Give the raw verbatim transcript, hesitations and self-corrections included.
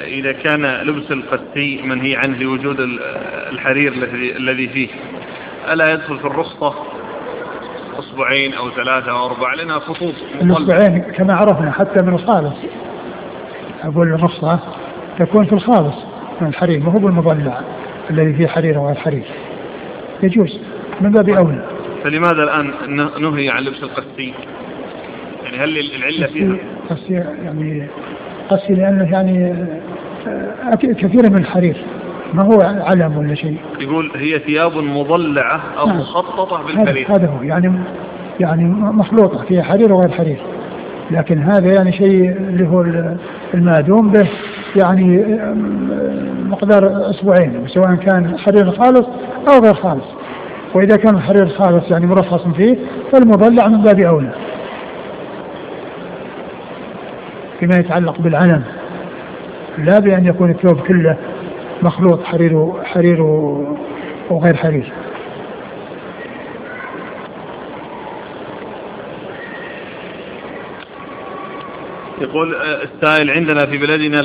إذا كان لبس القسي منهي عنه لوجود الحرير الذي فيه، ألا يدخل في الرخصة أسبوعين أو ثلاثة أو أربعة لأنها خطوط مطلقة؟ الأسبوعين كما عرفنا حتى من الخالص، أقول الرخصة تكون في الخالص من الحرير، ما هو بالمضلع الذي فيه حرير وغير حرير، يجوز من باب أولى. فلماذا الآن نهي عن لبس القسي؟ يعني هل العلة فيها؟ قسي يعني قسي لأنه يعني كثير من الحرير، ما هو علم ولا شيء. يقول هي ثياب مضلعة أو نعم. مخططة بالحرير. هذا هو يعني يعني مخلوطة فيها حرير وغير حرير، لكن هذا يعني شيء اللي هو المادوم به يعني مقدار أسبوعين، سواء كان حرير خالص أو غير خالص. وإذا كان الحرير خالص يعني مرخص فيه فالمضلع من باب أولى فيما يتعلق بالعلم، لا بأن يكون الثوب كله مخلوط حرير حرير وغير حرير. يقول السائل: عندنا في بلدنا